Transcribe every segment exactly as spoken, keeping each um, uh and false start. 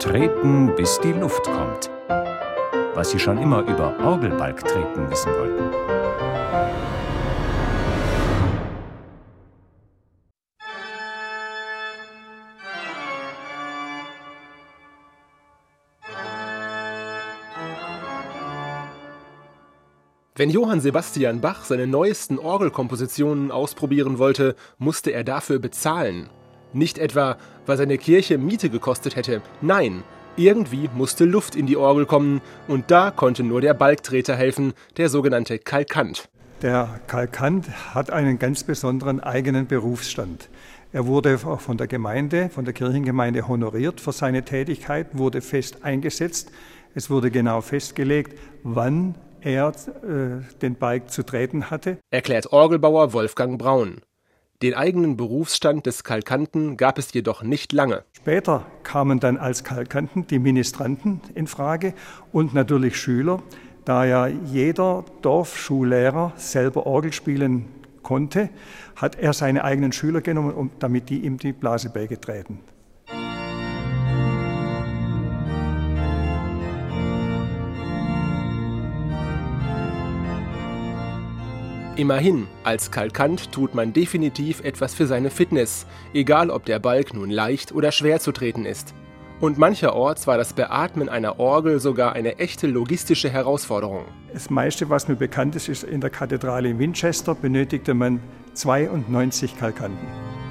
Treten, bis die Luft kommt. Was Sie schon immer über Orgelbalgtreten wissen wollten. Wenn Johann Sebastian Bach seine neuesten Orgelkompositionen ausprobieren wollte, musste er dafür bezahlen. Nicht etwa, weil seine Kirche Miete gekostet hätte. Nein, irgendwie musste Luft in die Orgel kommen und da konnte nur der Balgtreter helfen, der sogenannte Kalkant. Der Kalkant hat einen ganz besonderen eigenen Berufsstand. Er wurde auch von der Gemeinde, von der Kirchengemeinde honoriert für seine Tätigkeit, wurde fest eingesetzt. Es wurde genau festgelegt, wann er äh, den Balg zu treten hatte. Erklärt Orgelbauer Wolfgang Braun. Den eigenen Berufsstand des Kalkanten gab es jedoch nicht lange. Später kamen dann als Kalkanten die Ministranten in Frage und natürlich Schüler, da ja jeder Dorfschullehrer selber Orgel spielen konnte, hat er seine eigenen Schüler genommen, damit die ihm die Blase beigetreten. Immerhin, als Kalkant tut man definitiv etwas für seine Fitness, egal ob der Balg nun leicht oder schwer zu treten ist. Und mancherorts war das Beatmen einer Orgel sogar eine echte logistische Herausforderung. Das meiste, was mir bekannt ist, ist in der Kathedrale in Winchester benötigte man zweiundneunzig Kalkanten.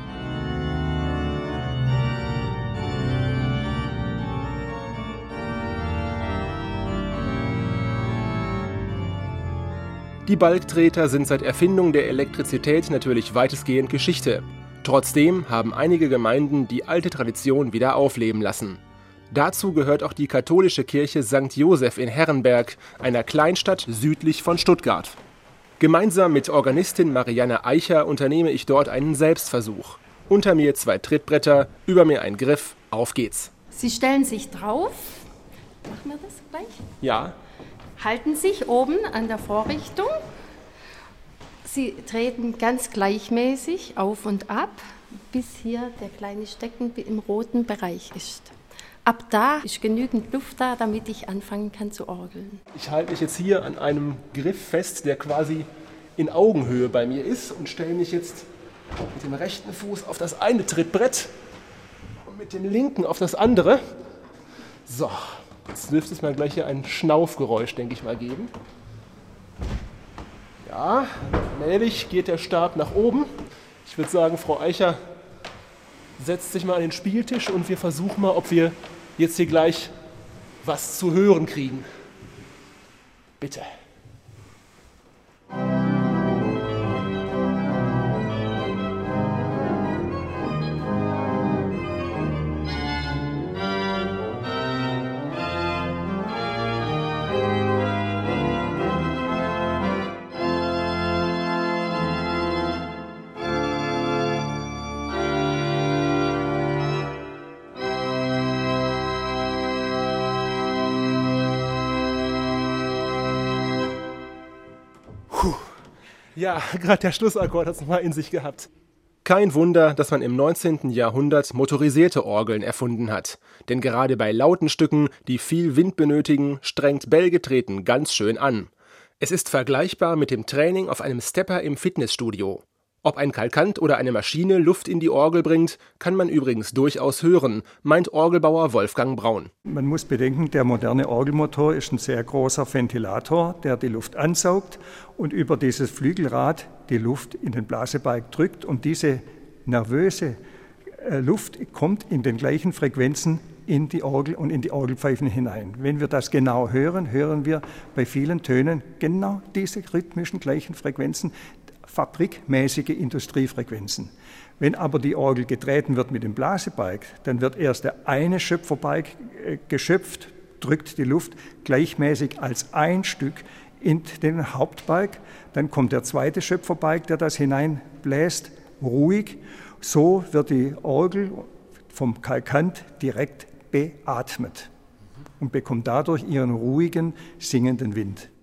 Die Balgtreter sind seit Erfindung der Elektrizität natürlich weitestgehend Geschichte. Trotzdem haben einige Gemeinden die alte Tradition wieder aufleben lassen. Dazu gehört auch die katholische Kirche Sankt Joseph in Herrenberg, einer Kleinstadt südlich von Stuttgart. Gemeinsam mit Organistin Marianne Eicher unternehme ich dort einen Selbstversuch. Unter mir zwei Trittbretter, über mir ein Griff, auf geht's. Sie stellen sich drauf. Machen wir das gleich? Ja. Halten sich oben an der Vorrichtung. Sie treten ganz gleichmäßig auf und ab, bis hier der kleine Stecken im roten Bereich ist. Ab da ist genügend Luft da, damit ich anfangen kann zu orgeln. Ich halte mich jetzt hier an einem Griff fest, der quasi in Augenhöhe bei mir ist und stelle mich jetzt mit dem rechten Fuß auf das eine Trittbrett und mit dem linken auf das andere. So. Jetzt dürfte es mal gleich hier ein Schnaufgeräusch, denke ich mal, geben. Ja, allmählich geht der Stab nach oben. Ich würde sagen, Frau Eicher setzt sich mal an den Spieltisch und wir versuchen mal, ob wir jetzt hier gleich was zu hören kriegen. Bitte. Ja, gerade der Schlussakkord hat es mal in sich gehabt. Kein Wunder, dass man im neunzehnten Jahrhundert motorisierte Orgeln erfunden hat. Denn gerade bei lauten Stücken, die viel Wind benötigen, strengt Bellgetreten ganz schön an. Es ist vergleichbar mit dem Training auf einem Stepper im Fitnessstudio. Ob ein Kalkant oder eine Maschine Luft in die Orgel bringt, kann man übrigens durchaus hören, meint Orgelbauer Wolfgang Braun. Man muss bedenken, der moderne Orgelmotor ist ein sehr großer Ventilator, der die Luft ansaugt und über dieses Flügelrad die Luft in den Blasebalg drückt. Und diese nervöse Luft kommt in den gleichen Frequenzen in die Orgel und in die Orgelpfeifen hinein. Wenn wir das genau hören, hören wir bei vielen Tönen genau diese rhythmischen gleichen Frequenzen, fabrikmäßige Industriefrequenzen. Wenn aber die Orgel getreten wird mit dem Blasebalg, dann wird erst der eine Schöpferbalg geschöpft, drückt die Luft gleichmäßig als ein Stück in den Hauptbalg, dann kommt der zweite Schöpferbalg, der das hineinbläst, ruhig. So wird die Orgel vom Kalkant direkt beatmet und bekommt dadurch ihren ruhigen, singenden Wind.